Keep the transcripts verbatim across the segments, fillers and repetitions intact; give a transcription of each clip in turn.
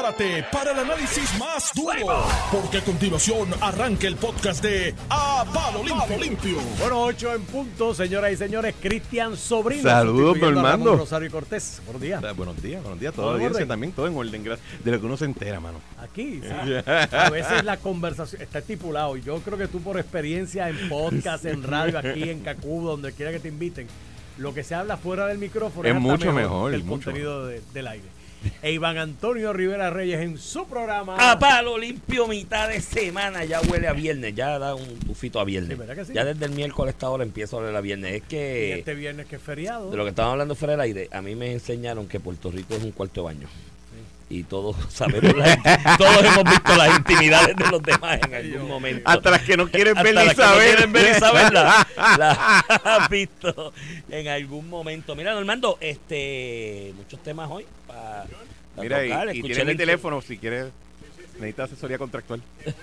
Prepárate para el análisis más duro, porque a continuación arranca el podcast de A Palo Limpio. Limpio. Bueno, ocho en punto, señoras y señores. Cristian Sobrino. Saludos, Normando. Rosario Cortés. Buenos días. Buenos días, buenos días. Toda la audiencia también, todo en orden. De lo que uno se entera, mano. Aquí, ¿sí? A veces la conversación está estipulado. Y yo creo que tú, por experiencia en podcast, en radio, aquí en Cacú, donde quiera que te inviten, lo que se habla fuera del micrófono es, es mucho mejor, mejor que el mucho contenido de, del aire. E Iván Antonio Rivera Reyes en su programa A Palo Limpio, mitad de semana. Ya huele a viernes, ya da un tufito a viernes. Sí, ¿verdad que sí? Ya desde el miércoles hasta ahora empieza a oler a viernes. Es que y este viernes que es feriado. de lo que estaban hablando fuera del aire, a mí me enseñaron que Puerto Rico es un cuarto de baño. Sí. Y todos sabemos, la, todos hemos visto las intimidades de los demás en algún momento. Hasta las que no quieren ver Hasta ni las saber. que no quieren ver y saber las la has visto en algún momento. Mira, Normando, este, muchos temas hoy para Mira, tocar. y, y Escuché tienes mi el- teléfono si quieres, necesitas asesoría contractual.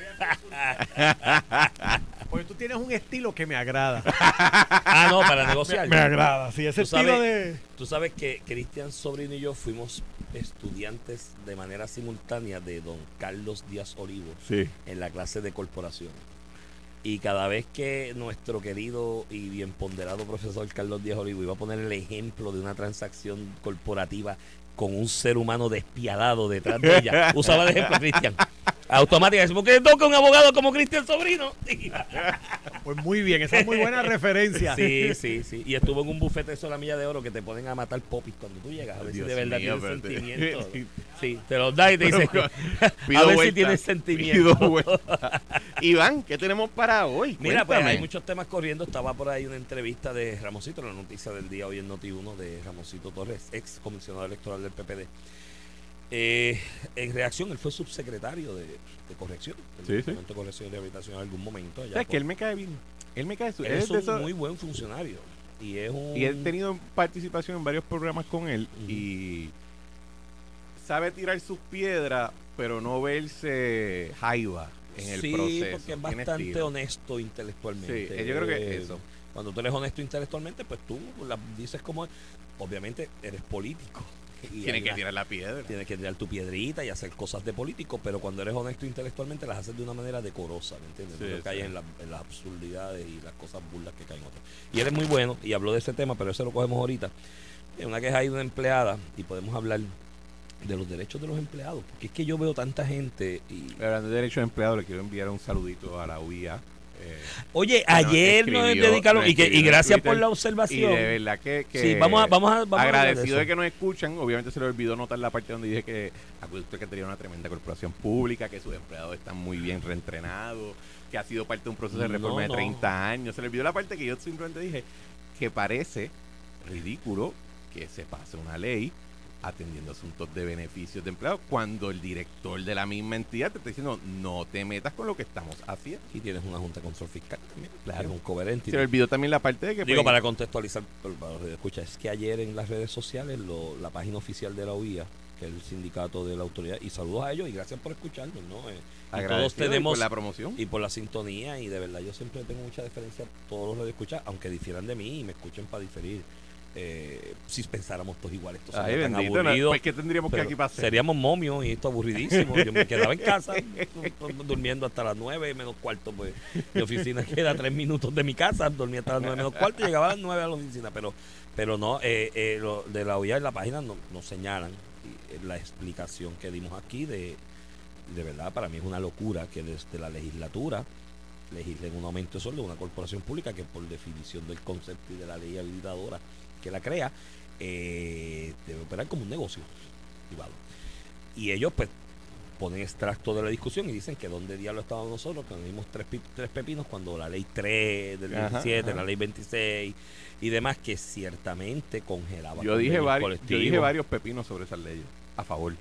Porque tú tienes un estilo que me agrada. Ah, no, para negociar. Me agrada, sí, ese Tú estilo sabes, de... tú sabes que Cristian Sobrino y yo fuimos estudiantes de manera simultánea de don Carlos Díaz Olivo Sí. en la clase de corporación. Y cada vez que nuestro querido y bien ponderado profesor Carlos Díaz Olivo iba a poner el ejemplo de una transacción corporativa con un ser humano despiadado detrás de ella, usaba de ejemplo a Cristian. Automáticamente, ¿por qué toca un abogado como Cristian Sobrino? Pues muy bien, esa es muy buena referencia. Sí, sí, sí. Y estuvo en un bufete de sola milla de oro que te ponen a matar popis cuando tú llegas. A ver Dios si de verdad mío, tienes pero te- sentimiento. Sí, te los da y te dice, Pero, a pido ver si vuelta, tienes pido sentimiento. vuelta. Iván, ¿qué tenemos para hoy? Mira, pues Cuéntame. hay muchos temas corriendo. Estaba por ahí una entrevista de Ramosito, la noticia del día hoy en Noti uno de Ramosito Torres, ex comisionado electoral del P P D. Eh, en reacción, él fue subsecretario de, de corrección, del Sí, sí. Departamento de Corrección y Rehabilitación en algún momento. allá ¿Sabes por- que él me cae bien? Él me cae su- él él es es de un esos- muy buen funcionario. Y es un... Y he tenido participación en varios programas con él Ujú. y sabe tirar sus piedras, pero no verse jaiba en el sí, proceso. porque es Tiene bastante estilo. honesto intelectualmente. Sí, yo creo que Eh, eso. Cuando tú eres honesto intelectualmente, pues tú la dices como es. Obviamente eres político. Y Tiene hay que una- tirar la piedra. Tienes que tirar tu piedrita y hacer cosas de político, pero cuando eres honesto intelectualmente las haces de una manera decorosa, ¿me entiendes? Sí, no sí. caes en, la- en las absurdidades y las cosas burlas que caen otros. Y él es muy bueno y habló de ese tema, pero eso lo cogemos ahorita. Es una queja ahí de una empleada y podemos hablar de los derechos de los empleados, porque es que yo veo tanta gente y... Hablando de derechos de empleado, le quiero enviar un saludito a la U I A. Eh, Oye, Bueno, ayer nos escribió- dedicaron nos y, que, y escribió en gracias Twitter, por la y observación. de verdad que, que Sí, vamos a, vamos a, vamos a hablar de agradecido eso. de que nos escuchan. Obviamente se le olvidó notar la parte donde dije que Acueducto que tenía una tremenda corporación pública, que sus empleados están muy bien reentrenados, que ha sido parte de un proceso de No, reforma no. de treinta años. Se le olvidó la parte que yo simplemente dije que parece ridículo que se pase una ley atendiendo asuntos de beneficios de empleados cuando el director de la misma entidad te está diciendo no te metas con lo que estamos haciendo. Y tienes una junta de control fiscal también. Claro. Es un coherente. Se le olvidó también la parte de que Digo, pues, para contextualizar, pero para los que escucha, es que ayer en las redes sociales, lo, la página oficial de la U I A, que es el sindicato de la autoridad, y saludos a ellos y gracias por escucharnos, ¿no? Eh, y todos agradecido y tenemos por la promoción. y por la sintonía, y de verdad yo siempre tengo mucha diferencia a todos los que escuchan, aunque difieran de mí y me escuchen para diferir. Eh, si pensáramos todos iguales, estos Ay, somos tan bendito, no, aburridos. pues, ¿qué tendríamos que Pero aquí pasar? seríamos momios y esto aburridísimo. Yo me quedaba en casa durmiendo hasta las nueve menos cuarto. Pues mi oficina queda a tres minutos de mi casa. Dormía hasta las nueve menos cuarto y llegaba a las nueve a la oficina. Pero pero no, eh, eh, lo de la O I A en la página no- nos señalan y, eh, la explicación que dimos aquí. De, de verdad, para mí es una locura que desde la legislatura legislen un aumento de sueldo de una corporación pública que por definición del concepto y de la ley habilitadora que la crea, eh, debe operar como un negocio privado. Y ellos pues ponen extracto de la discusión y dicen que dónde diablo estábamos nosotros, que nos dimos tres, pi- tres pepinos cuando la ley tres del Ajá, diecisiete, ajá. la ley veintiséis y demás, que ciertamente congelaba Yo dije, convenios varios, yo colectivos. dije varios pepinos sobre esas leyes. A favor.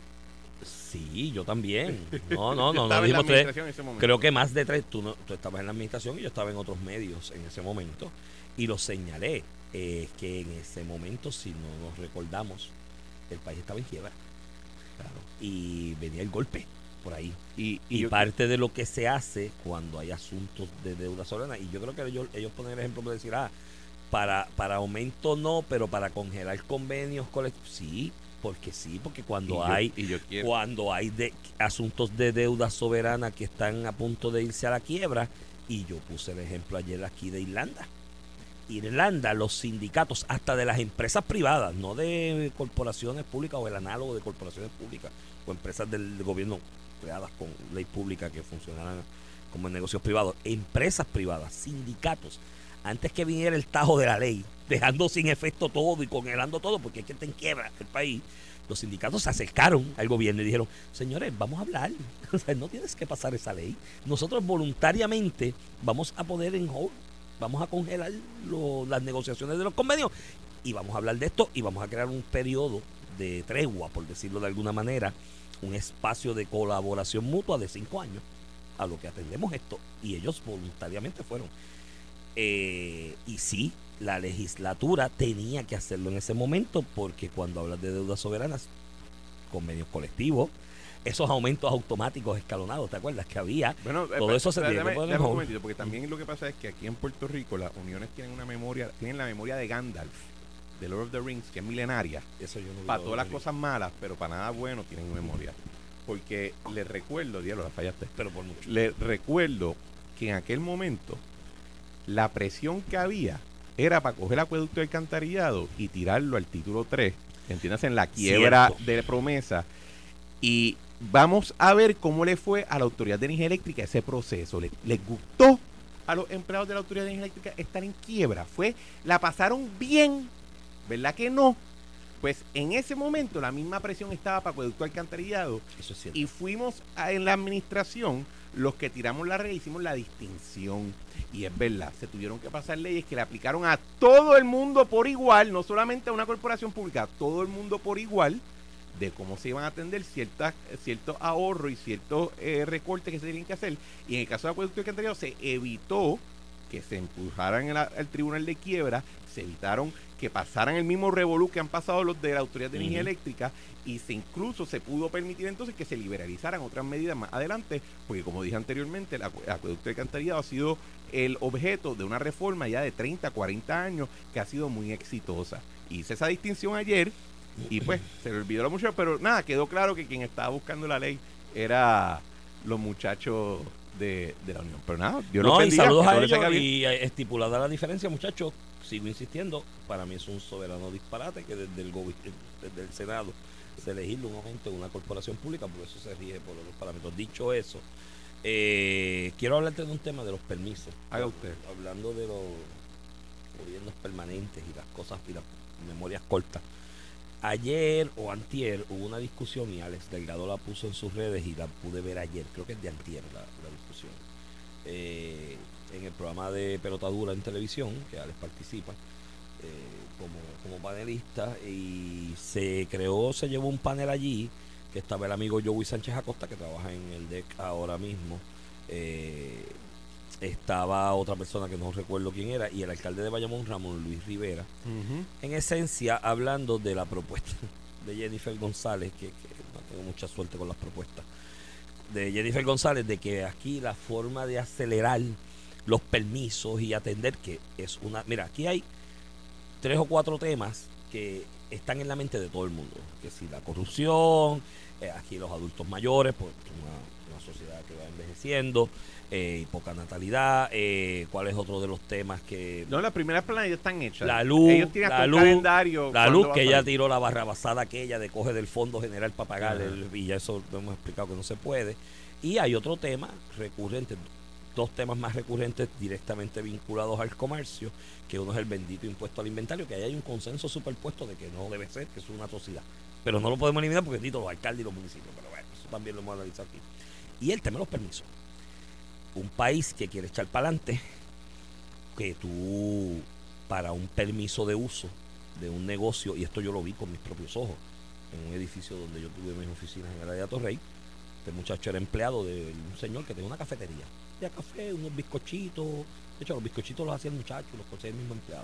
Sí, yo también. No, no, Yo no, no estaba en la dijimos tres. administración en ese momento. Creo que más de tres. Tú, no, tú estabas en la administración y yo estaba en otros medios en ese momento. Y lo señalé. Eh, que en ese momento, si no nos recordamos, el país estaba en quiebra. Claro. Y venía el golpe por ahí. Y, Y, y yo- parte de lo que se hace cuando hay asuntos de deuda soberana, y yo creo que ellos, ellos ponen el ejemplo de decir, ah, para, para aumento no, pero para congelar convenios colectivos, sí, Porque sí, porque cuando Y yo- hay y yo quiero- cuando hay de, asuntos de deuda soberana que están a punto de irse a la quiebra, y yo puse el ejemplo ayer aquí de Irlanda. Irlanda, los sindicatos, hasta de las empresas privadas, no de corporaciones públicas o el análogo de corporaciones públicas o empresas del gobierno creadas con ley pública que funcionaran como en negocios privados, empresas privadas, sindicatos, antes que viniera el tajo de la ley, dejando sin efecto todo y congelando todo, porque es que está en quiebra el país, los sindicatos se acercaron al gobierno y dijeron, señores, vamos a hablar, o sea, no tienes que pasar esa ley, nosotros voluntariamente vamos a poner en hold, vamos a congelar lo, las negociaciones de los convenios y vamos a hablar de esto y vamos a crear un periodo de tregua, por decirlo de alguna manera, un espacio de colaboración mutua de cinco años a lo que atendemos esto, y ellos voluntariamente fueron. Eh, y sí, la legislatura tenía que hacerlo en ese momento, porque cuando hablas de deudas soberanas, convenios colectivos, esos aumentos automáticos escalonados, ¿te acuerdas que había? Bueno, Todo eh, eso se dame- tiene que poner dame en un hold. momentito, porque también lo que pasa es que aquí en Puerto Rico las uniones tienen una memoria, tienen la memoria de Gandalf, de Lord of the Rings, que es milenaria. Eso yo no vi Para lo todas las de- cosas malas, pero para nada bueno tienen memoria. Porque les recuerdo, diablo, la fallaste. Pero por mucho. Les recuerdo que en aquel momento la presión que había era para coger el acueducto de alcantarillado y tirarlo al título tres, entiendas, en la quiebra Cierto. de promesa. Y vamos a ver cómo le fue a la Autoridad de Energía Eléctrica ese proceso. ¿Les, les gustó a los empleados de la Autoridad de Energía Eléctrica estar en quiebra? Fue, la pasaron bien, ¿verdad que no? Pues en ese momento la misma presión estaba para acueducto de alcantarillado. Eso es cierto. Y fuimos a- en la administración los que tiramos la red, hicimos la distinción. Y es verdad, se tuvieron que pasar leyes que le aplicaron a todo el mundo por igual, no solamente a una corporación pública, a todo el mundo por igual, de cómo se iban a atender ciertas, ciertos ahorros y ciertos eh, recortes que se tenían que hacer. Y en el caso de acueducto de alcantarillado se evitó que se empujaran al, al tribunal de quiebra, se evitaron que pasaran el mismo revolú que han pasado los de la Autoridad de Energía Ujú. Eléctrica, y se incluso se pudo permitir entonces que se liberalizaran otras medidas más adelante, porque como dije anteriormente, el acu- acueducto de alcantarillado ha sido el objeto de una reforma ya de treinta, cuarenta años que ha sido muy exitosa. Hice esa distinción ayer y pues se le olvidó la muchacha, pero nada, quedó claro que quien estaba buscando la ley era los muchachos de, de la Unión. Pero nada, yo No, y saludos a ellos ellos y eh, estipulada la diferencia, muchachos, sigo insistiendo, para mí es un soberano disparate que desde el, gobi- desde el Senado se legisle un aumento en una corporación pública, porque eso se rige por los parámetros. Dicho eso, eh, quiero hablarte de un tema de los permisos. Haga usted. Hablando de los gobiernos permanentes y las cosas y las memorias cortas. Ayer o antier hubo una discusión y Alex Delgado la puso en sus redes y la pude ver ayer, creo que es de antier la, la discusión, eh, en el programa de Pelotadura en televisión, que Alex participa eh, como, como panelista, y se creó, se llevó un panel allí, que estaba el amigo Joey Sánchez Acosta, que trabaja en el D E C ahora mismo, eh, estaba otra persona que no recuerdo quién era, y el alcalde de Bayamón, Ramón Luis Rivera, en esencia hablando de la propuesta de Jennifer González, que, que no tengo mucha suerte con las propuestas, de Jennifer González, de que aquí la forma de acelerar los permisos y atender, que es una... Mira, aquí hay tres o cuatro temas que están en la mente de todo el mundo, que si la corrupción, eh, aquí los adultos mayores, porque una, una sociedad que va envejeciendo, eh, y poca natalidad, eh, ¿cuál es otro de los temas que... No, las primeras planas ya están hechas. La luz, Ellos tienen hasta la un luz, calendario. la cuándo luz va que a ella salir. tiró la barrabasada aquella de coge del fondo general para pagar Ajá. el, y ya eso lo hemos explicado que no se puede. Y hay otro tema recurrente, dos temas más recurrentes directamente vinculados al comercio, que uno es el bendito impuesto al inventario, que ahí hay un consenso superpuesto de que no debe ser, que es una atrocidad. Pero no lo podemos eliminar porque bendito los alcaldes y los municipios, pero bueno, eso también lo hemos analizado aquí. Y el tema de los permisos. Un país que quiere echar para adelante, que tú, para un permiso de uso de un negocio, y esto yo lo vi con mis propios ojos, en un edificio donde yo tuve mis oficinas en el área de Atorrey, este muchacho era empleado de un señor que tenía una cafetería, ya café, unos bizcochitos, de hecho los bizcochitos los hacía el muchacho, los conseguía el mismo empleado,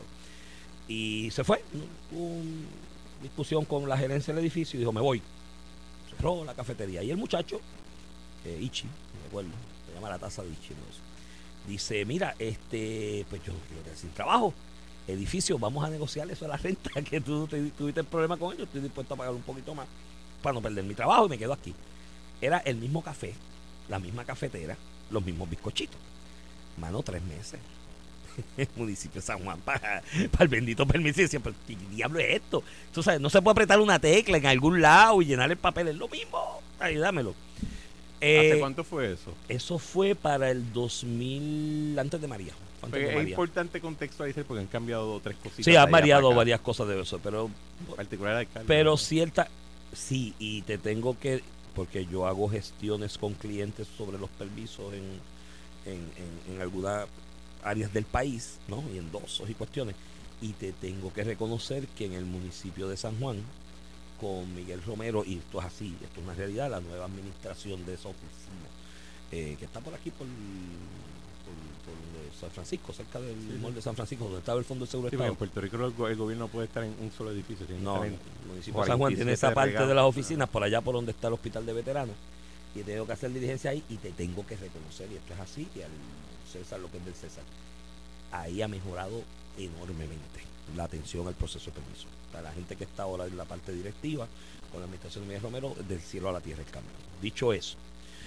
y se fue, hubo una discusión con la gerencia del edificio y dijo, me voy, cerró la cafetería, y el muchacho, eh, Ichi, me acuerdo, se llama la taza de Ichi, ¿no? Dice, mira, este, pues yo quiero quedar sin trabajo. edificio, vamos a negociar eso de la renta, que tú te, tuviste el problema con ellos, estoy dispuesto a pagar un poquito más para no perder mi trabajo y me quedo aquí. Era el mismo café, la misma cafetera, los mismos bizcochitos. Mano, tres meses. El municipio de San Juan para, para el bendito permiso. Y siempre, ¿qué diablo es esto? Tú sabes, no se puede apretar una tecla en algún lado y llenar el papel, es lo mismo. Ayúdamelo. Eh, ¿Hace cuánto fue eso? Eso fue para el dos mil, antes de María. Antes de Es María. importante contextualizar porque han cambiado tres cositas. Sí, han variado varias cosas de eso, pero En particular el alcalde. pero cierta, sí, y te tengo que, porque yo hago gestiones con clientes sobre los permisos en, en, en, en algunas áreas del país, ¿no? Y endosos y cuestiones, y te tengo que reconocer que en el municipio de San Juan, con Miguel Romero, y esto es así, esto es una realidad, la nueva administración de esa oficina, eh, que está por aquí, por, por, por San Francisco, cerca del Sí, mall sí. de San Francisco, donde estaba el Fondo de Seguro Sí, Estado. en Puerto Rico el, go- el gobierno puede estar en un solo edificio. Tiene que No, estar el en municipio de San Juan tiene esa cuarenta y siete parte de regados. las oficinas por allá por donde está el hospital de veteranos, y tengo que hacer diligencia ahí y te tengo que reconocer, y esto es así, y al César lo que es del César, ahí ha mejorado enormemente la atención al proceso de permiso. O sea, la gente que está ahora en la parte directiva con la administración de Miguel Romero, del cielo a la tierra el cambio. Dicho eso,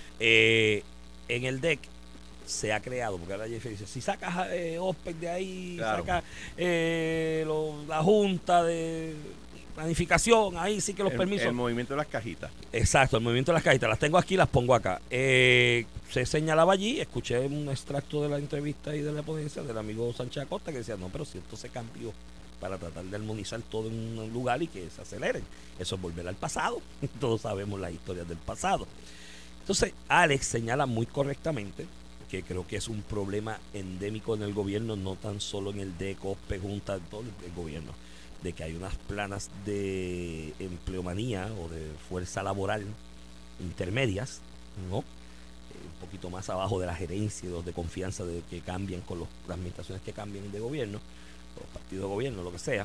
eh, en el D E C se ha creado, porque ahora Jeffrey dice, si sacas eh, O P E C de ahí, Claro. sacas eh, lo- la Junta de Planificación, ahí sí que los el, permisos. el movimiento de las cajitas. Exacto, el movimiento de las cajitas. Las tengo aquí, las pongo acá. Eh, se señalaba allí, escuché un extracto de la entrevista y de la ponencia del amigo Sánchez Acosta que decía, no, pero si esto se cambió para tratar de armonizar todo en un lugar y que se aceleren. Eso es volver al pasado. Todos sabemos las historias del pasado. Entonces, Alex señala muy correctamente que creo que es un problema endémico en el gobierno, no tan solo en el D E C, O P E, Junta, en todo el gobierno, de que hay unas planas de empleomanía o de fuerza laboral intermedias, ¿no? Eh, un poquito más abajo de la gerencia y los de confianza de que cambien con los, las administraciones que cambien de gobierno, los partidos de gobierno, lo que sea,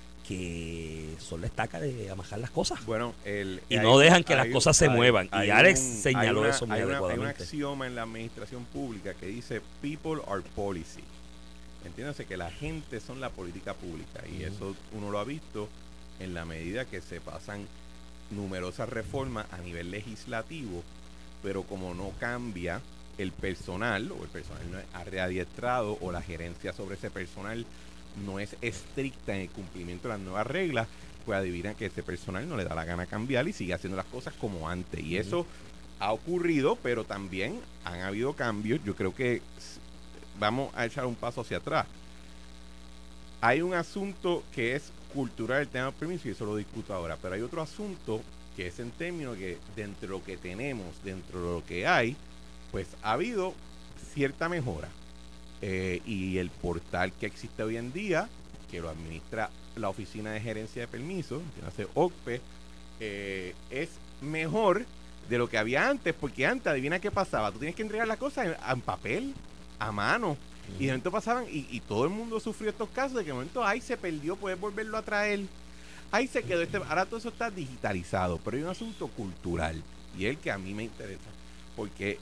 que son la estaca de amajar las cosas. Bueno, el, Y hay no un- dejan que las hay- cosas se hay- muevan. Y hay Alex un- señaló hay una- eso muy hay una- Hay un adecuadamente. axioma en la administración pública que dice people are policy. Entiéndase que la gente son la política pública. Y Ujú. eso uno lo ha visto en la medida que se pasan numerosas reformas a nivel legislativo, pero como no cambia el personal o el personal no es readiestrado o la gerencia sobre ese personal no es estricta en el cumplimiento de las nuevas reglas, pues adivinan que ese personal no le da la gana cambiar y sigue haciendo las cosas como antes. Y eso ha ocurrido, pero también han habido cambios. Yo creo que s- vamos a echar un paso hacia atrás. Hay un asunto que es cultural, el tema del permiso, y eso lo discuto ahora, pero hay otro asunto que es en términos que dentro de lo que tenemos, dentro de lo que hay, pues ha habido cierta mejora. Eh, y el portal que existe hoy en día, que lo administra la Oficina de Gerencia de Permisos, que hace O C P E, eh, es mejor de lo que había antes, porque antes, adivina qué pasaba, tú tienes que entregar las cosas en, en papel, a mano, y de momento pasaban, y, y todo el mundo sufrió estos casos de que de momento, ay, se perdió, puedes volverlo a traer, ahí se quedó, este, ahora todo eso está digitalizado, pero hay un asunto cultural, y es el que a mí me interesa, porque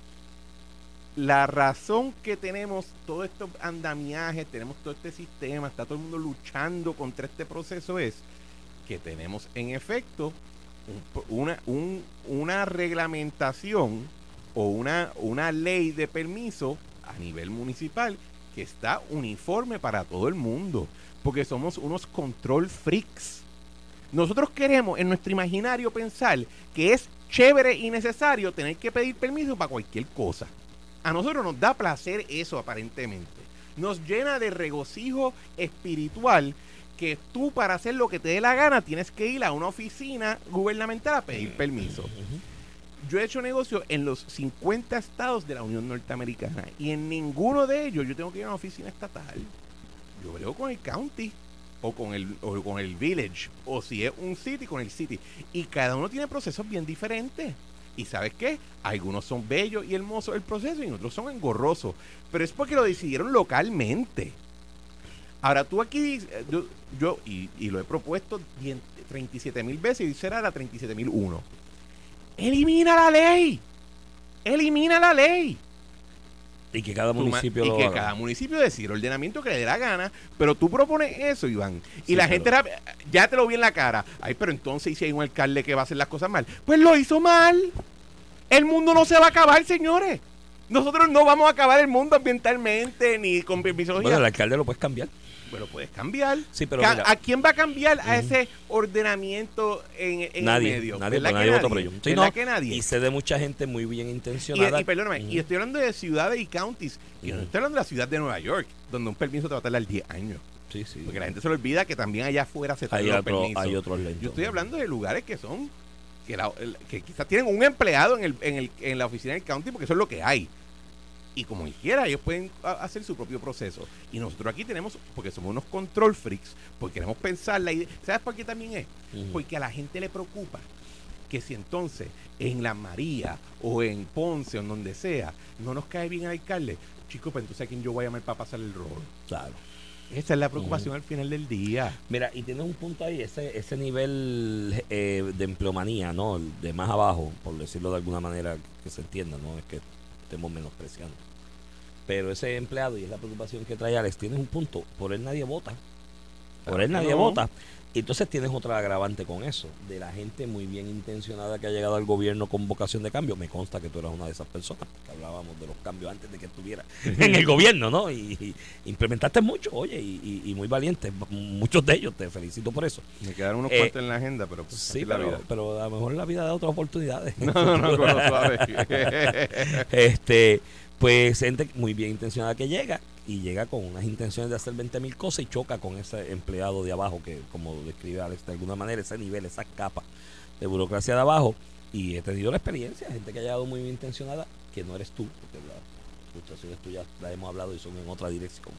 la razón que tenemos todos estos andamiajes, tenemos todo este sistema, está todo el mundo luchando contra este proceso, es que tenemos en efecto un- una, un- una reglamentación o una, una ley de permiso a nivel municipal que está uniforme para todo el mundo, porque somos unos control freaks. Nosotros queremos en nuestro imaginario pensar que es chévere y necesario tener que pedir permiso para cualquier cosa. A nosotros nos da placer eso aparentemente. Nos llena de regocijo espiritual que tú para hacer lo que te dé la gana tienes que ir a una oficina gubernamental a pedir permiso. Yo he hecho negocio en los cincuenta estados de la Unión Norteamericana y en ninguno de ellos yo tengo que ir a una oficina estatal. Yo brego con el county o con el, o con el village, o si es un city, con el city. Y cada uno tiene procesos bien diferentes. Y ¿sabes qué? Algunos son bellos y hermosos el proceso y otros son engorrosos. Pero es porque lo decidieron localmente. Ahora tú aquí, yo, yo y, y lo he propuesto treinta y siete mil veces y será la treinta y siete mil uno. Elimina la ley. Elimina la ley. Y que cada tu ma- municipio y lo que haga. cada municipio decide el ordenamiento que le dé la gana, pero tú propones eso, Iván, y Sí, la pero- gente rap- ya te lo vi en la cara. Ay, pero entonces, ¿y si hay un alcalde que va a hacer las cosas mal? Pues lo hizo mal. El mundo no se va a acabar, señores. Nosotros no vamos a acabar el mundo ambientalmente ni con permiso. Bueno, el alcalde lo puedes cambiar. Pero puedes cambiar. Sí, pero Ca- mira. ¿A quién va a cambiar a ese ordenamiento en, en Nadie, el medio? nadie, ¿Verdad pues que nadie votó por ello. Sí, ¿Verdad no, que nadie? Y sé de mucha gente muy bien intencionada. Y, y perdóname, Ujú. y estoy hablando de ciudades y counties. Y no Ujú. estoy hablando de la ciudad de Nueva York, donde un permiso te va a tardar diez años. Sí, sí. Porque la gente se le olvida que también allá afuera se hay, tardan los otro, permisos. hay otros lentos. Yo estoy hablando de lugares que son, que, la- el- que quizás tienen un empleado en, el, en, el, en la oficina del county, porque eso es lo que hay. Y como quiera, ellos pueden a- hacer su propio proceso. Y nosotros aquí tenemos, porque somos unos control freaks, porque queremos pensar la idea. ¿Sabes por qué también es? Ujú. Porque a la gente le preocupa que si entonces en La María o en Ponce o en donde sea, no nos cae bien el alcalde, chicos, pues entonces a quién yo voy a llamar para pasar el rol. Claro. Esa es la preocupación al final del día. Mira, y tienes un punto ahí, ese ese nivel eh, de empleomanía, ¿no? El de más abajo, por decirlo de alguna manera que se entienda, no es que estemos menospreciando. Pero ese empleado, y es la preocupación que trae Alex, tienes un punto, por él nadie vota. Por Claro él que nadie no. vota. Y entonces tienes otra agravante con eso, de la gente muy bien intencionada que ha llegado al gobierno con vocación de cambio. Me consta que tú eras una de esas personas, que hablábamos de los cambios antes de que estuviera en el gobierno, ¿no? Y, y implementaste mucho, oye, y, y- y muy valiente. Muchos de ellos, te felicito por eso. Me quedaron unos Eh, cuantos en la agenda, pero pues, Sí, así la pero, vida. pero a lo mejor la vida da otras oportunidades. No, no, no, con lo suave. este, pues gente muy bien intencionada que llega y llega con unas intenciones de hacer veinte mil cosas y choca con ese empleado de abajo que, como describe Alex, de alguna manera, ese nivel, esa capa de burocracia de abajo. Y he tenido la experiencia, gente que ha llegado muy bien intencionada, que no eres tú, porque las frustraciones tuyas las hemos hablado y son en otra dirección.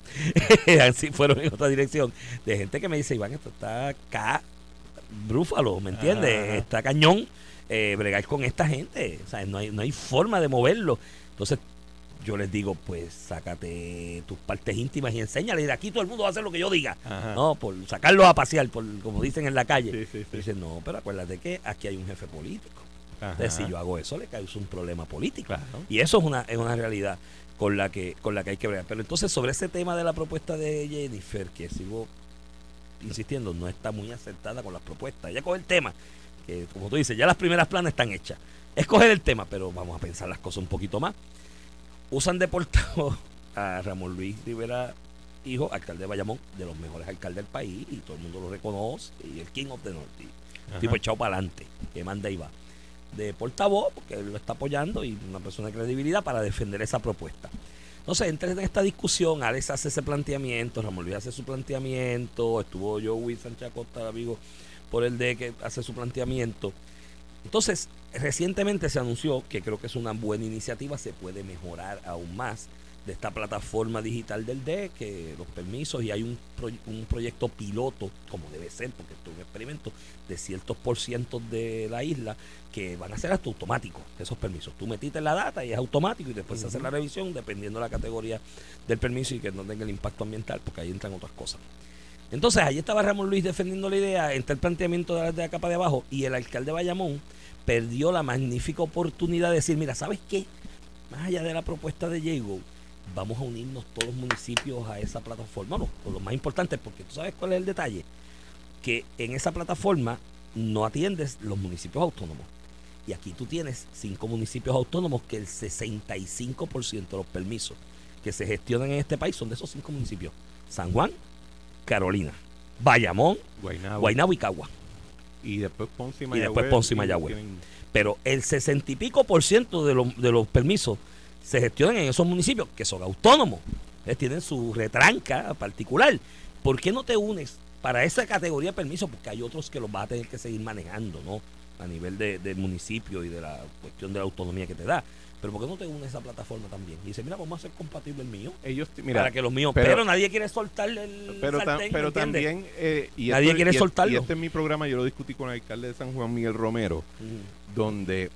Así fueron en otra dirección. De gente que me dice, Iván, esto está acá, brúfalo, ¿me entiendes? Ajá. Está cañón eh, bregar con esta gente. O sea, no hay, no hay forma de moverlo. Entonces, yo les digo, pues sácate tus partes íntimas y enséñale. Y de aquí todo el mundo va a hacer lo que yo diga. Ajá. No, por sacarlos a pasear, por como dicen en la calle. Sí, sí, sí. Dicen, no, pero acuérdate que aquí hay un jefe político. Ajá. Entonces, si yo hago eso, le causa un problema político. Claro. Y eso es una, es una realidad con la que con la que hay que bregar. Pero entonces, sobre ese tema de la propuesta de Jennifer, que sigo insistiendo, no está muy acertada con las propuestas. Ella coge el tema, que como tú dices, ya las primeras planas están hechas. Es coger el tema, pero vamos a pensar las cosas un poquito más. Usan de portavoz a Ramón Luis Rivera, hijo, alcalde de Bayamón, de los mejores alcaldes del país, y todo el mundo lo reconoce, y el King of the North, y Ajá. tipo echado para adelante, que manda y va. De portavoz, porque él lo está apoyando, y una persona de credibilidad para defender esa propuesta. Entonces, entra en esta discusión, Alex hace ese planteamiento, Ramón Luis hace su planteamiento, estuvo Joey Sánchez Acosta, amigo, por el de que hace su planteamiento. Entonces, recientemente se anunció, que creo que es una buena iniciativa, se puede mejorar aún más de esta plataforma digital del D E C, que los permisos, y hay un, proy- un proyecto piloto, como debe ser, porque esto es un experimento, de ciertos por cientos de la isla, que van a ser hasta automáticos, esos permisos. Tú metiste la data y es automático, y después se hace la revisión dependiendo de la categoría del permiso y que no tenga el impacto ambiental, porque ahí entran otras cosas. Entonces, ahí estaba Ramón Luis defendiendo la idea, entra el planteamiento de la, de la capa de abajo, y el alcalde de Bayamón perdió la magnífica oportunidad de decir, mira, ¿sabes qué? Más allá de la propuesta de Diego, vamos a unirnos todos los municipios a esa plataforma. No, por lo más importante, porque tú sabes cuál es el detalle, que en esa plataforma no atiendes los municipios autónomos. Y aquí tú tienes cinco municipios autónomos que el sesenta y cinco por ciento de los permisos que se gestionan en este país son de esos cinco municipios. San Juan, Carolina, Bayamón, Guaynabo. Guaynabo y Cagua. Y después Ponce y Y Mayagüez. después Ponce y Mayagüez. Pero el sesenta y pico por ciento de, los de los permisos se gestionan en esos municipios que son autónomos. Entonces tienen su retranca particular. ¿Por qué no te unes para esa categoría de permisos? Porque hay otros que los vas a tener que seguir manejando, ¿no? A nivel de, del municipio y de la cuestión de la autonomía que te da. Pero ¿por qué no te unes a esa plataforma también? Y dice, mira, vamos a hacer compatible el mío. Ellos, mira, para que los míos. Pero, pero- nadie quiere soltarle el pero, ta- sartén, pero ¿me entiendes? también eh, y Nadie esto- quiere y es- soltarlo. Y este es mi programa, yo lo discutí con el alcalde de San Juan, Miguel Romero, Ujú. donde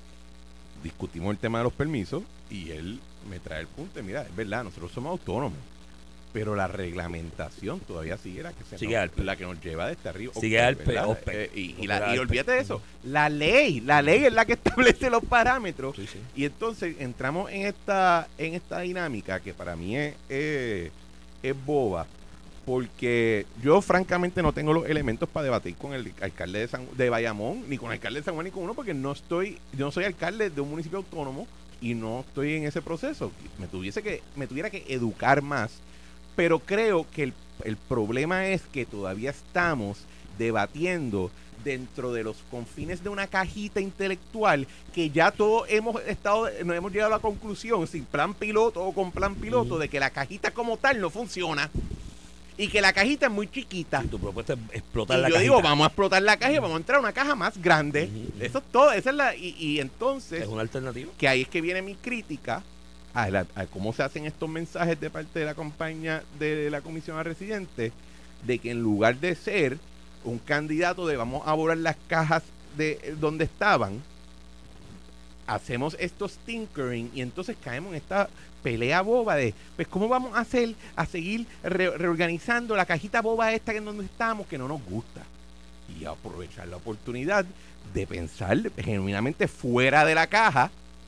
discutimos el tema de los permisos y él me trae el punto de, mira, es verdad, nosotros somos autónomos, pero la reglamentación todavía sigue la que, se sigue nos, Alpe. la que nos lleva desde arriba. Sigue Ocpe, Alpe, ¿verdad? Ocpe. Eh, y, y, Ocpe la, y Alpe. olvídate de eso, la ley, la ley es la que establece los parámetros. Sí, sí. Y entonces entramos en esta en esta dinámica que para mí es, es, es boba, porque yo francamente no tengo los elementos para debatir con el alcalde de, San, de Bayamón, ni con el alcalde de San Juan, ni con uno, porque no estoy, yo no soy alcalde de un municipio autónomo y no estoy en ese proceso. Me tuviese que, me tuviera que educar más, pero creo que el, el problema es que todavía estamos debatiendo dentro de los confines de una cajita intelectual que ya todos hemos estado, nos hemos llegado a la conclusión, sin plan piloto o con plan piloto, Mm. de que la cajita como tal no funciona y que la cajita es muy chiquita. Sí, tu propuesta es explotar Y la yo cajita. digo, vamos a explotar la caja y vamos a entrar a una caja más grande. Ujú, ujú. Eso es todo, esa es la, y, y entonces, Es una alternativa. que ahí es que viene mi crítica a, la- a cómo se hacen estos mensajes de parte de la compañía de la comisión a residentes, de que en lugar de ser un candidato de vamos a borrar las cajas de eh, donde estaban, hacemos estos tinkering y entonces caemos en esta pelea boba de, pues cómo vamos a hacer, a seguir re- reorganizando la cajita boba esta que en donde estamos, que no nos gusta, y aprovechar la oportunidad de pensar genuinamente fuera de la caja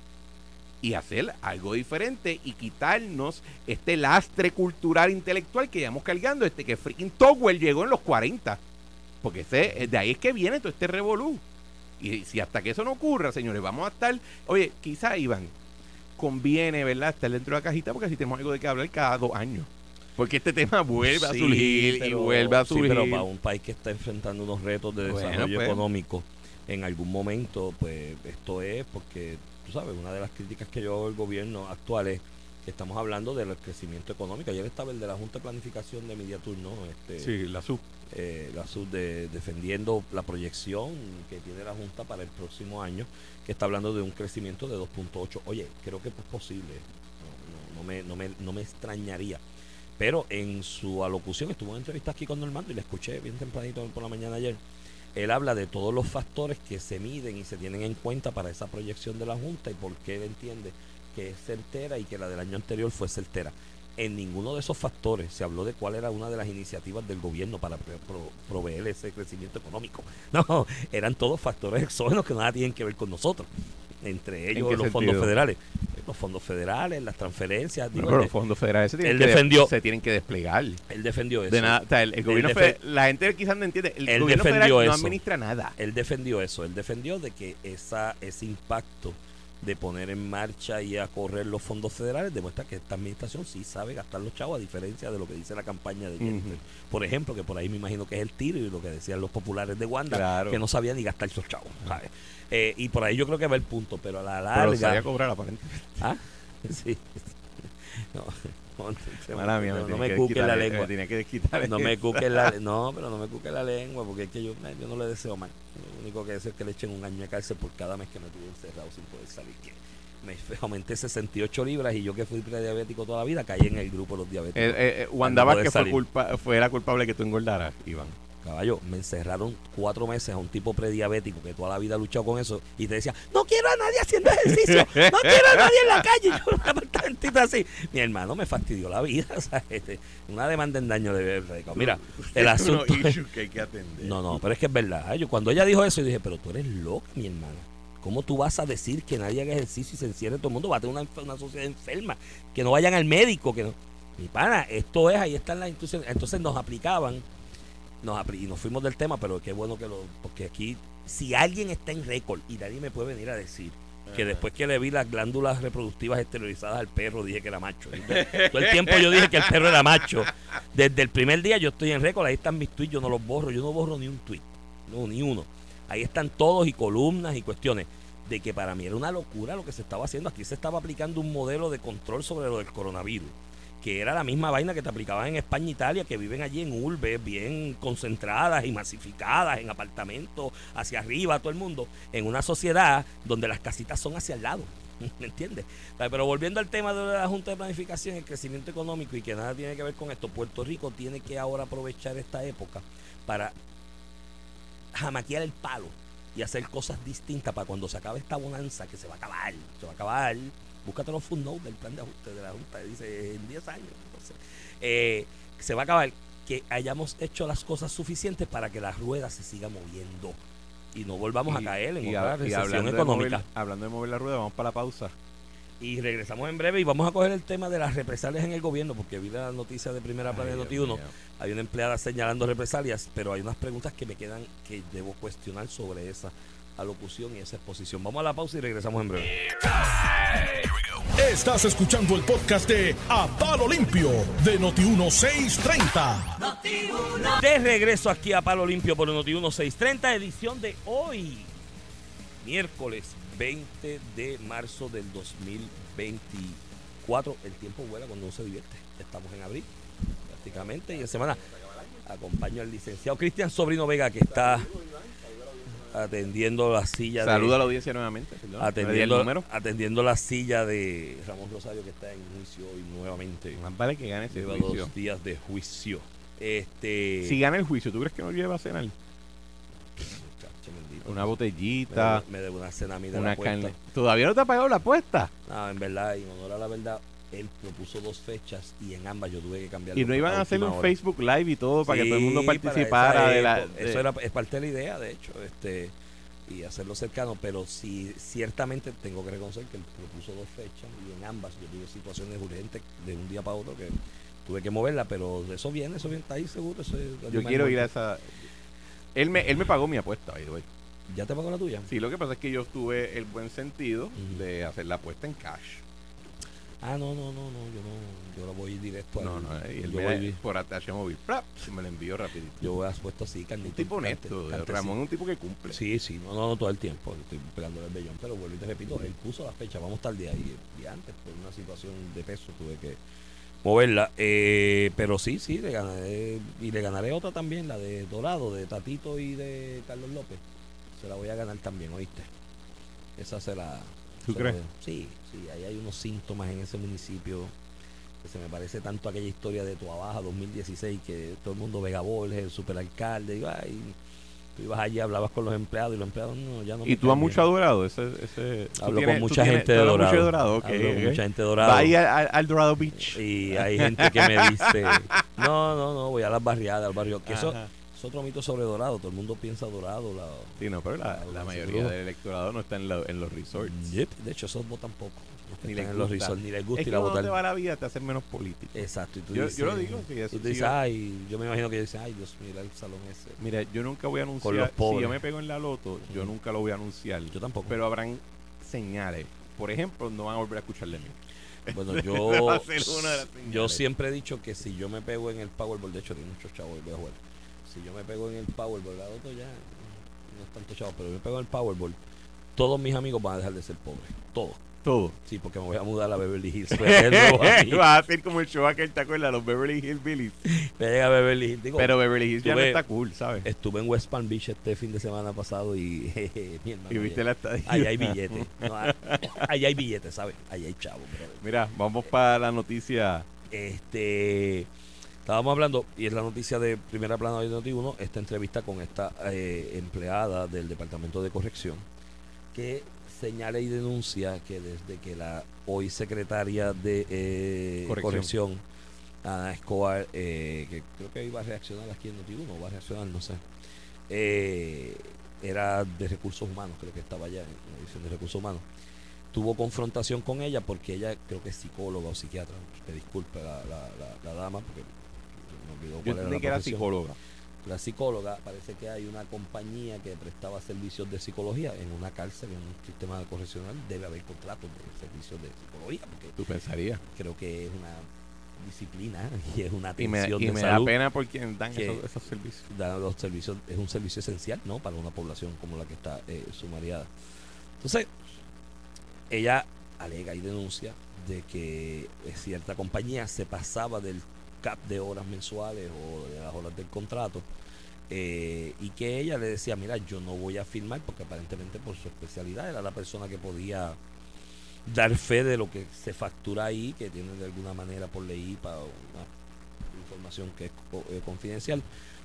y hacer algo diferente y quitarnos este lastre cultural intelectual que llevamos cargando, este que freaking Togwell llegó en los cuarenta, porque ese, de ahí es que viene todo este revolú. Y si hasta que eso no ocurra, señores, vamos a estar, oye, quizá, Iván, conviene, ¿verdad?, estar dentro de la cajita, porque así tenemos algo de que hablar cada dos años. Porque este tema vuelve a Sí, surgir y pero- vuelve a sí, surgir. pero para un país que está enfrentando unos retos de Bueno, desarrollo pues. económico, en algún momento, pues esto es porque, tú sabes, una de las críticas que yo hago al gobierno actual es que estamos hablando del crecimiento económico. Ayer estaba el de la Junta de Planificación de Mediatur, ¿no? Este, Sí, la sub. eh, la sub de, defendiendo la proyección que tiene la Junta para el próximo año, que está hablando de un crecimiento de dos punto ocho. Oye, creo que es posible, no, no, no, me, no, me, no me extrañaría. Pero en su alocución, estuvo en entrevista aquí con Normando y la escuché bien tempranito por la mañana ayer. Él habla de todos los factores que se miden y se tienen en cuenta para esa proyección de la Junta y por qué él entiende que es certera y que la del año anterior fue certera. En ninguno de esos factores se habló de cuál era una de las iniciativas del gobierno para pro- pro- proveer ese crecimiento económico. No, eran todos factores exógenos que nada tienen que ver con nosotros. Entre ellos qué los fondos sentido? federales. Los fondos federales, las transferencias. digo, Pero él, los fondos federales se tienen, él que, de- defendió- se tienen que desplegar. él defendió eso. De nada, o sea, el, el gobierno defe- federal, la gente quizás no entiende, el él gobierno defendió federal no eso. administra nada. Él defendió eso, él defendió de que esa ese impacto de poner en marcha y a correr los fondos federales demuestra que esta administración sí sabe gastar los chavos, a diferencia de lo que dice la campaña de Jennifer. Ujú. Por ejemplo, que por ahí me imagino que es el tiro y lo que decían los populares de Wanda, Claro. que no sabía ni gastar esos chavos, ¿sabes? Eh, y por ahí yo creo que va el punto, pero a la Pero larga... sabía cobrar aparentemente. ¿Ah? Sí. No, no, Mala mía, no, me no tiene me que cuque desquitar, la eh, lengua. me tiene que desquitar No me eso. cuque la no, pero no me cuque la lengua, porque es que yo, yo no le deseo mal. Lo único que deseo es que le echen un año de cárcel por cada mes que me tuve encerrado sin poder salir. Que me aumenté sesenta y ocho libras y yo que fui prediabético toda la vida caí en el grupo de los diabéticos. Eh, eh, eh, Al Wanda no poder Vázquez fue, salir. culpa, fue la culpable que tú engordaras, Iván. Caballo, me encerraron cuatro meses a un tipo prediabético que toda la vida ha luchado con eso y te decía, no quiero a nadie haciendo ejercicio, no quiero a nadie en la calle. Yo una apartamentita así. Mi hermano me fastidió la vida, o sea, este, una demanda en daño de récord. Mira, el asunto Unos es, issues que hay que atender. no, no, pero es que es verdad. Yo, cuando ella dijo eso, yo dije, pero tú eres loca, mi hermana. ¿Cómo tú vas a decir que nadie haga ejercicio y se encierre todo el mundo? Va a tener una, una sociedad enferma, que no vayan al médico, que no. Mi pana, esto es, ahí están las instituciones. Entonces nos aplicaban, nos apli- y nos fuimos del tema, pero qué bueno que lo, porque aquí, si alguien está en récord, y nadie me puede venir a decir que Ajá. después que le vi las glándulas reproductivas esterilizadas al perro, dije que era macho. Entonces, todo el tiempo yo dije que el perro era macho. Desde el primer día yo estoy en récord, ahí están mis tweets, yo no los borro, yo no borro ni un tweet, no, ni uno. Ahí están todos y columnas y cuestiones de que para mí era una locura lo que se estaba haciendo. Aquí se estaba aplicando un modelo de control sobre lo del coronavirus, que era la misma vaina que te aplicaban en España e Italia, que viven allí en urbes bien concentradas y masificadas, en apartamentos hacia arriba, todo el mundo, en una sociedad donde las casitas son hacia el lado. ¿Me entiendes? Pero volviendo al tema de la Junta de Planificación, el crecimiento económico y que nada tiene que ver con esto, Puerto Rico tiene que ahora aprovechar esta época para jamaquear el palo y hacer cosas distintas para cuando se acabe esta bonanza, que se va a acabar, se va a acabar, búscate los footnotes del plan de ajuste de la Junta, dice en diez años. Entonces, eh, se va a acabar que hayamos hecho las cosas suficientes para que la rueda se siga moviendo y no volvamos y, a caer en y, otra a, recesión y hablando económica. De mover, hablando de mover la rueda, vamos para la pausa. Y regresamos en breve y vamos a coger el tema de las represalias en el gobierno, porque vi la noticia de primera plana de Noti uno. Hay una empleada señalando represalias, pero hay unas preguntas que me quedan que debo cuestionar sobre esa alocución y esa exposición. Vamos a la pausa y regresamos en breve. Estás escuchando el podcast de A Palo Limpio de Noti uno seiscientos treinta. De regreso aquí a Palo Limpio por Noti uno seiscientos treinta, edición de hoy, miércoles veinte de marzo del dos mil veinticuatro. El tiempo vuela cuando uno se divierte. Estamos en abril, prácticamente, y en semana acompaño al licenciado Cristian Sobrino Vega, que está atendiendo la silla. Saluda de, a la audiencia nuevamente. Perdón, atendiendo, atendiendo la silla de Ramón Rosario, que está en juicio hoy nuevamente. Más vale que gane ese Lleva juicio. dos días de juicio. Este, si gana el juicio, ¿tú crees que no lleva a cenar? Muchacho bendito. Una botellita. Me debe una cena a mí de una la apuesta. carne. ¿Todavía no te ha pagado la apuesta? No, en verdad, en honor a la verdad, él propuso dos fechas y en ambas yo tuve que cambiar. Y no iban a hacer un hora. Facebook Live y todo para Sí, que todo el mundo para participara esa de la. época. de- Eso era, es parte de la idea, de hecho, este y hacerlo cercano, pero sí, ciertamente tengo que reconocer que él propuso dos fechas y en ambas yo tuve situaciones urgentes de un día para otro que tuve que moverla, pero eso viene, eso viene, está ahí seguro. Eso es, Yo quiero ir a esa. Él me, él me pagó mi apuesta, by the way. ¿Ya te pagó la tuya? Sí, lo que pasa es que yo tuve el buen sentido Ujú. de hacer la apuesta en cash. Ah, no, no, no, no, yo no, yo lo voy directo No, al- no, y él yo, me, voy, por atache móvil. ¡Prap! Me lo envió rapidito. yo voy a puesto así, Un carnito. tipo cante- honesto. cante- Ramón es un tipo que cumple. Sí, sí, no, no, no todo el tiempo, estoy pegándole el vellón, pero vuelvo y te repito, él puso la fecha, vamos tal día y, y antes por una situación de peso tuve que moverla, eh, pero sí, sí, le ganaré, y le ganaré otra también, la de Dorado, de Tatito y de Carlos López, se la voy a ganar también, ¿oíste? Esa se la... ¿Tú se crees? la- sí, sí, ahí hay unos síntomas en ese municipio que se me parece tanto a aquella historia de Tuabaja dos mil dieciséis, que todo el mundo Vega Borges, el superalcalde, y, ay, tú ibas allí, hablabas con los empleados y los empleados no, ya no. ¿Y me tú has caen mucho bien. a Dorado? Ese, ese, tú Hablo tienes- con tú mucha tienes- gente de tú hablas Dorado. mucho de Dorado, ok, Hablo con ok. mucha gente de Dorado. Va ahí al, al- al Dorado Beach. Y hay gente que me dice, no, no, no, voy a las barriadas, al barrio. Que eso Ajá. es otro mito sobre Dorado. Todo el mundo piensa Dorado. La, Sí, no, pero la, Ah, la sí, mayoría no. del electorado no está en, lo- en los resorts. Yep. De hecho, esos votan poco. Los que Ni están les en los gusta. resorts, ni les gusta Es que ir a cuando votar. te va la vida te hacen menos político. Exacto. Y tú Yo- dices, yo lo digo, sí, eso y tú sí, dices, yo- ay, yo me imagino que dicen, ay, Dios, mira el salón ese. Mira, yo nunca voy a Con los anunciar, si pobres. yo me pego en la loto, yo Ujú. nunca lo voy a anunciar. Yo tampoco. Pero habrán señales. Por ejemplo, no van a volver a escuchar de mí. Bueno, Va yo, a ser una de las señales. yo siempre he dicho que si yo me pego en el Powerball, de hecho, tengo muchos chavos y voy a jugar. Si yo me pego en el Powerball, la otro ya no es tanto chavo, pero yo me pego en el Powerball, todos mis amigos van a dejar de ser pobres. Todos. Todo. Sí, porque me voy a mudar a Beverly Hills. Voy a tener nuevos amigos. Va a ser como el show aquel, ¿te acuerdas? Los Beverly Hills Billies. Me llega a Beverly Hills. Digo, Pero Beverly Hills ya no tuve- está cool, ¿sabes? estuve en West Palm Beach este fin de semana pasado y jeje, mi hermano, Y viste ahí- la estadía. ahí hay billetes. No, ah, ahí hay billetes, ¿sabes? Ahí hay chavos. Pero, Mira, vamos para la noticia. Este, estábamos hablando, y es la noticia de primera plana de Noti uno, esta entrevista con esta eh, empleada del Departamento de Corrección, que señala y denuncia que desde que la hoy secretaria de eh, Corrección. Corrección, Ana Escobar, eh, que creo que iba a reaccionar aquí en Noti uno, o va a reaccionar, no sé, eh, era de Recursos Humanos, creo que estaba allá en la división de Recursos Humanos, tuvo confrontación con ella porque ella creo que es psicóloga o psiquiatra. Me disculpe la, la, la, la dama porque me olvidó Yo cuál era entendí la que era profesión. psicóloga. La psicóloga, parece que hay una compañía que prestaba servicios de psicología en una cárcel, en un sistema correccional, debe haber contratos de servicios de psicología porque Tú pensarías. creo que es una disciplina y es una Y me, atención y de me da salud. pena por quien dan que- esos, esos servicios. Da los servicios, es un servicio esencial, ¿no? Para una población como la que está eh, sumariada. Entonces, ella alega y denuncia de que eh, cierta compañía se pasaba del cap de horas mensuales o de las horas del contrato eh, y que ella le decía, mira, yo no voy a firmar porque aparentemente por su especialidad era la persona que podía dar fe de lo que se factura ahí, que tiene de alguna manera por ley para una información que es co- eh, confidencial, pues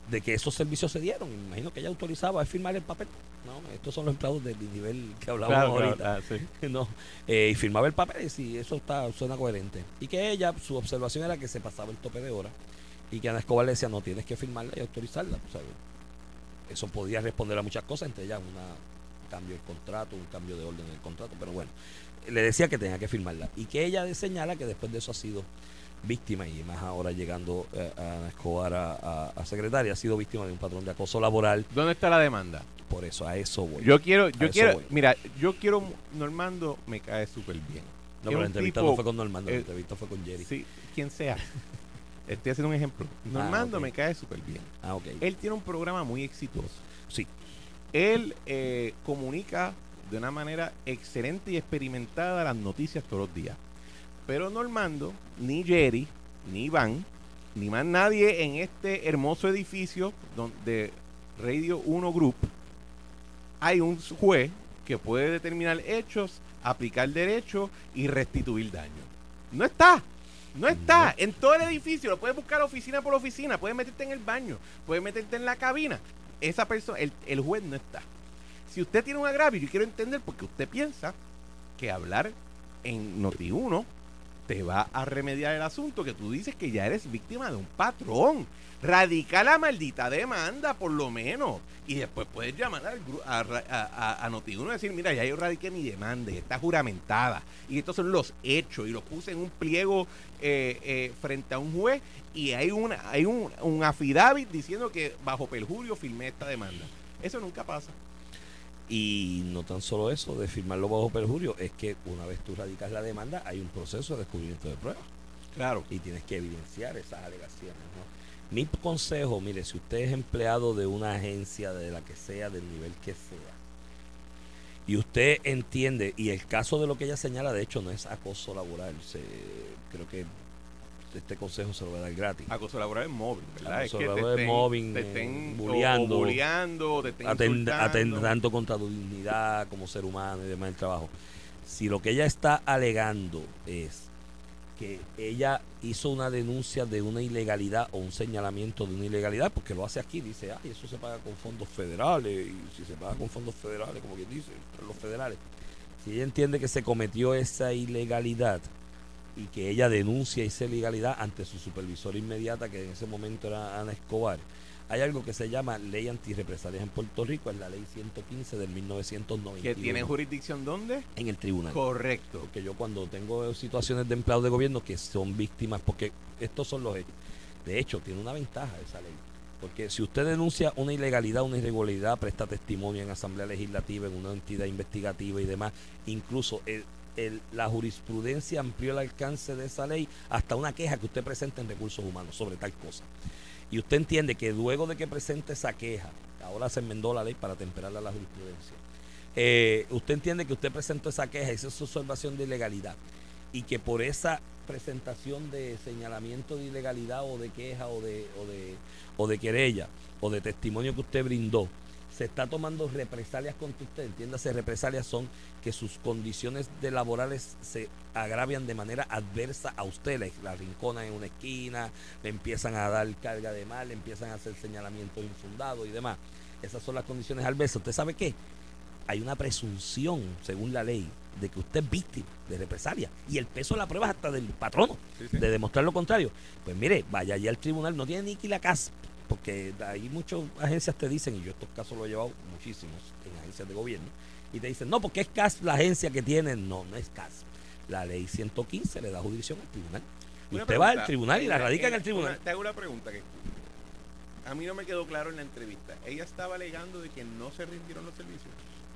de que esos servicios se dieron. Me imagino que ella autorizaba a firmar el papel. No, estos son los empleados del nivel que hablábamos Claro, ahorita. claro, ah, sí. No, eh, y firmaba el papel y sí, eso está, suena coherente. Y que ella, su observación era que se pasaba el tope de hora y que Ana Escobar le decía, no, tienes que firmarla y autorizarla. O sea, eso podía responder a muchas cosas, entre ellas un cambio del contrato, un cambio de orden del contrato, pero bueno, le decía que tenía que firmarla. Y que ella señala que después de eso ha sido víctima, y más ahora llegando eh, a Ana Escobar a, a, a secretaria, ha sido víctima de un patrón de acoso laboral. ¿Dónde está la demanda? Por eso, a eso voy. Yo quiero, yo eso quiero, voy. mira, yo quiero, Normando me cae súper bien. No, Es pero la un entrevista tipo- no fue con Normando, la eh, entrevista fue con Jerry. Sí, quien sea. Estoy haciendo un ejemplo. Normando Ah, ok. me cae súper bien. Ah, ok. Él tiene un programa muy exitoso. Sí. Él eh, comunica de una manera excelente y experimentada las noticias todos los días. Pero Normando, ni Jerry, ni Iván, ni más nadie en este hermoso edificio de Radio uno Group, hay un juez que puede determinar hechos, aplicar derecho y restituir daño. No está. No está. En todo el edificio. Lo puedes buscar oficina por oficina. Puedes meterte en el baño. Puedes meterte en la cabina. Esa persona, el, el juez no está. Si usted tiene un agravio, yo quiero entender porque usted piensa que hablar en Noti uno te va a remediar el asunto, que tú dices que ya eres víctima de un patrón. Radica la maldita demanda, por lo menos. Y después puedes llamar al gru- a, a, a, a Noti uno y decir, mira, ya yo radiqué mi demanda y está juramentada. Y estos son los hechos. Y los puse en un pliego eh, eh, frente a un juez. Y hay, una, hay un, un affidavit diciendo que bajo perjurio firmé esta demanda. Eso nunca pasa. Y no tan solo eso, de firmarlo bajo perjurio, es que una vez tú radicas la demanda, hay un proceso de descubrimiento de pruebas. Claro. Y tienes que evidenciar esas alegaciones, ¿no? Mi consejo, mire, si usted es empleado de una agencia, de la que sea, del nivel que sea, y usted entiende, y el caso de lo que ella señala, de hecho, no es acoso laboral, se, creo que este consejo se lo voy a dar gratis. Acoso laboral es móvil, ¿verdad? Acoso es que laboral te es estén, mobbing, te eh, estén bulleando, o, o bulleando, te estén Atend- insultando. atentando contra tu dignidad como ser humano y demás en el trabajo. Si lo que ella está alegando es que ella hizo una denuncia de una ilegalidad o un señalamiento de una ilegalidad, porque lo hace aquí, dice, ay, eso se paga con fondos federales, y si se paga con fondos federales, como quien dice, los federales. Si ella entiende que se cometió esa ilegalidad y que ella denuncia esa ilegalidad ante su supervisora inmediata, que en ese momento era Ana Escobar, hay algo que se llama Ley Antirrepresalias en Puerto Rico, es la Ley ciento quince del mil novecientos noventa y uno. ¿Que tienen jurisdicción dónde? En el tribunal. Correcto. Porque yo cuando tengo situaciones de empleados de gobierno que son víctimas, porque estos son los hechos. De hecho, tiene una ventaja esa ley. Porque si usted denuncia una ilegalidad, una irregularidad, presta testimonio en asamblea legislativa, en una entidad investigativa y demás, incluso el, el, la jurisprudencia amplió el alcance de esa ley hasta una queja que usted presente en recursos humanos sobre tal cosa. Y usted entiende que luego de que presente esa queja, ahora se enmendó la ley para temperarla a la jurisprudencia, eh, usted entiende que usted presentó esa queja, esa es su observación de ilegalidad, y que por esa presentación de señalamiento de ilegalidad o de queja o de, o de, o de querella o de testimonio que usted brindó, se está tomando represalias contra usted. Entiéndase, represalias son que sus condiciones de laborales se agravian de manera adversa a usted, la, la rinconan en una esquina, le empiezan a dar carga de mal, le empiezan a hacer señalamientos infundados y demás. Esas son las condiciones adversas. ¿Usted sabe qué? Hay una presunción, según la ley, de que usted es víctima de represalia, y el peso de la prueba es hasta del patrono, Sí, sí. de demostrar lo contrario. Pues mire, vaya allá al tribunal, no tiene ni que ir a casa, porque hay muchas agencias te dicen, y yo estos casos los he llevado muchísimos en agencias de gobierno, y te dicen, no, porque es C A S la agencia que tiene. No, no es C A S. La ley ciento quince le da jurisdicción al tribunal. Y Una usted va al pregunta, tribunal y la una- radica en el una- tribunal. Te hago una pregunta que a mí no me quedó claro en la entrevista. Ella estaba alegando de que no se rindieron los servicios.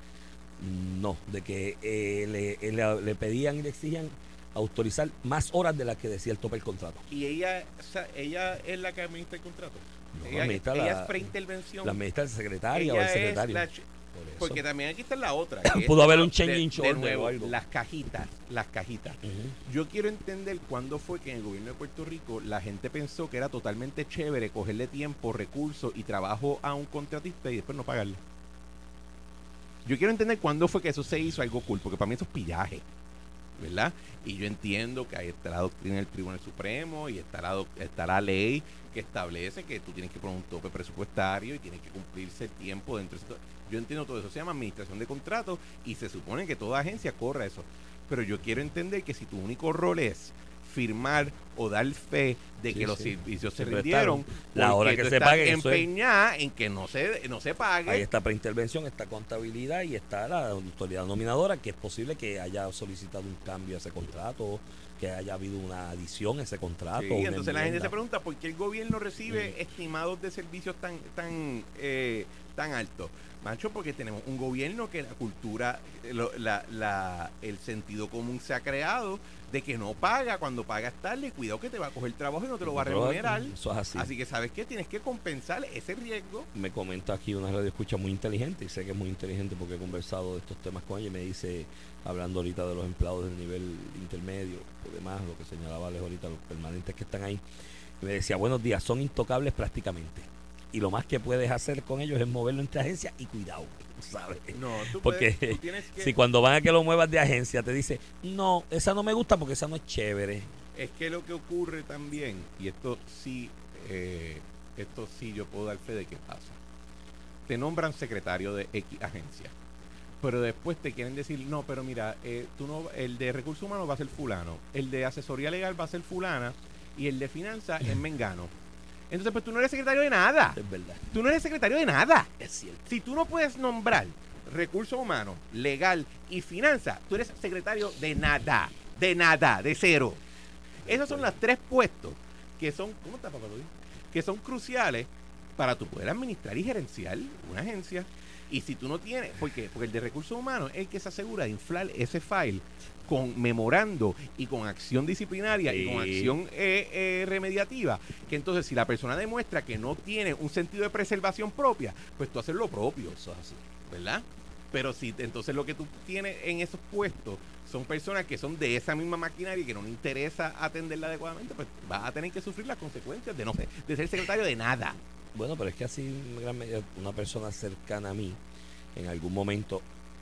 No, de que eh, le, le, le pedían y le exigían autorizar más horas de las que decía el tope del contrato. Y ella, o sea, ella es la que administra el contrato. No, ella administra ella la- es preintervención. La ministra es secretaria o Ella el secretario. es la ch- Por eso. porque también aquí está la otra. que es- Pudo haber un change de- in de order nuevo, o algo. las cajitas, las cajitas. Ujú. Yo quiero entender cuándo fue que en el gobierno de Puerto Rico la gente pensó que era totalmente chévere cogerle tiempo, recursos y trabajo a un contratista y después no pagarle. Yo quiero entender cuándo fue que eso se hizo algo cool, porque para mí eso es pillaje. ¿verdad? Y yo entiendo que ahí está la doctrina del Tribunal Supremo y está la, doc- está la ley que establece que tú tienes que poner un tope presupuestario y tienes que cumplirse el tiempo dentro de eso. Yo entiendo todo eso, se llama administración de contratos y se supone que toda agencia corra eso. Pero yo quiero entender que si tu único rol es firmar o dar fe de Sí, que los sí. servicios se, Se rindieron, La hora porque que tú se estás pague, eso es. empeñada en que no se, no se pague. Ahí está preintervención, está contabilidad y está la autoridad nominadora, que es posible que haya solicitado un cambio a ese contrato, que haya habido una adición a ese contrato. Sí, una entonces la gente enmienda. se pregunta por qué el gobierno recibe Mm. estimados de servicios tan tan eh, tan altos. Macho, porque tenemos un gobierno que la cultura, lo- la, la, el sentido común se ha creado de que no paga, cuando paga es tarde, cuidado que te va a coger trabajo y no te lo va a remunerar. Eso es así. Así que, ¿sabes qué? Tienes que compensar ese riesgo. Me comenta aquí una radio escucha muy inteligente, y sé que es muy inteligente porque he conversado de estos temas con ella, y me dice, hablando ahorita de los empleados del nivel intermedio o demás, lo que señalaba Alex ahorita, los permanentes que están ahí, me decía, buenos días, son intocables prácticamente. Y lo más que puedes hacer con ellos es moverlo entre agencias y cuidado, ¿sabes? No, tú Porque puedes- tú tienes que... si cuando van a que lo muevas de agencia te dice, no, esa no me gusta porque esa no es chévere. Es que lo que ocurre también, y esto sí, eh, esto sí yo puedo dar fe de que pasa. Te nombran secretario de X agencia, pero después te quieren decir, no, pero mira, eh, tú no, el de recursos humanos va a ser fulano, el de asesoría legal va a ser fulana, y el de finanzas es mengano. Entonces, pues tú no eres secretario de nada. Es verdad, Tú no eres secretario de nada. es cierto. Si tú no puedes nombrar recursos humanos, legal y finanzas, tú eres secretario de nada, de nada, de cero. Esos son los tres puestos que son, ¿cómo está, papá Luis? Que son cruciales para tú poder administrar y gerenciar una agencia. Y si tú no tienes, ¿por qué? Porque el de recursos humanos es el que se asegura de inflar ese file con memorando y con acción disciplinaria Sí. y con acción eh, eh, remediativa, que entonces si la persona demuestra que no tiene un sentido de preservación propia, pues tú haces lo propio, Eso es así. ¿verdad? Pero si entonces lo que tú tienes en esos puestos son personas que son de esa misma maquinaria y que no le interesa atenderla adecuadamente, pues vas a tener que sufrir las consecuencias de no ser, de ser secretario de nada. Bueno, pero es que así en gran medida, una persona cercana a mí en algún momento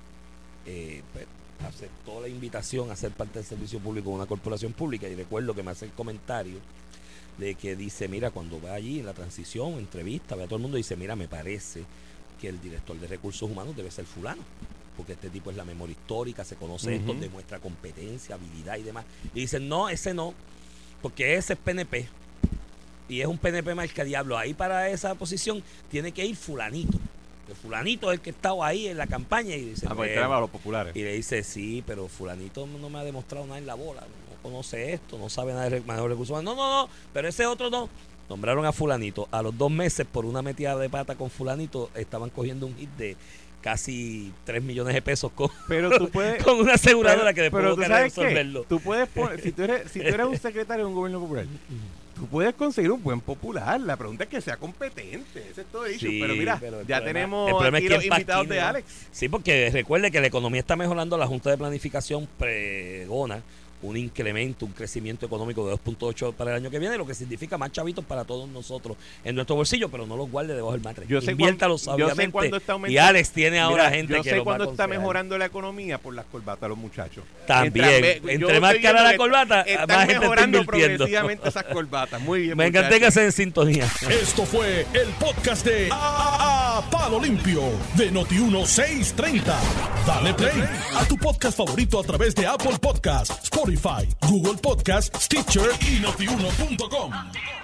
eh, pues, aceptó la invitación a ser parte del servicio público de una corporación pública, y recuerdo que me hace el comentario de que dice, mira, cuando va allí en la transición, entrevista, ve a todo el mundo y dice, mira, me parece que el director de recursos humanos debe ser fulano, porque este tipo es la memoria histórica, se conoce esto, Ujú. demuestra competencia, habilidad y demás. Y dicen, no, ese no, porque ese es P N P. Y es un P N P más que diablo. Ahí para esa posición tiene que ir fulanito. El fulanito es el que estaba ahí en la campaña. Y dice, Ah, porque "Bueno". eran los populares. Y le dice, sí, pero fulanito no me ha demostrado nada en la bola. No conoce esto, no sabe nada de manejo de recursos humanos. No, no, no, pero ese otro no. Nombraron a fulanito. A los dos meses, por una metida de pata con fulanito, estaban cogiendo un hit de casi tres millones de pesos con, Pero tú puedes... con una aseguradora pero, que después pero hubo tú que sabes qué, resolverlo. tú puedes poner, si tú eres, si tú eres un secretario de un gobierno popular, tú puedes conseguir un buen popular. La pregunta es que sea competente. Ese es todo dicho. Sí, pero mira, pero el ya problema- tenemos el problema aquí es que los en invitados Paquini, de ¿no? Alex. Sí, porque recuerde que la economía está mejorando. La Junta de Planificación pregona un incremento, un crecimiento económico de dos punto ocho para el año que viene, lo que significa más chavitos para todos nosotros en nuestro bolsillo, pero no los guarde debajo del matre. Yo sé Inviértalo cuán- yo sé sabiamente. cuándo está Y aumentando. Alex tiene ahora Mira, gente yo que sé lo va a cuándo está aconsejar. mejorando la economía por las corbatas de los muchachos. También. Mientras ve- yo Entre más estoy cara viendo la que corbata, están más gente está mejorando invirtiendo. progresivamente esas corbatas. Muy bien, Me muchachos. manténgase en sintonía. Esto fue el podcast de A, A Palo Limpio de Noti uno seiscientos treinta. Dale play a tu podcast favorito a través de Apple Podcasts, Spotify, Google Podcasts, Stitcher y notiuno punto com.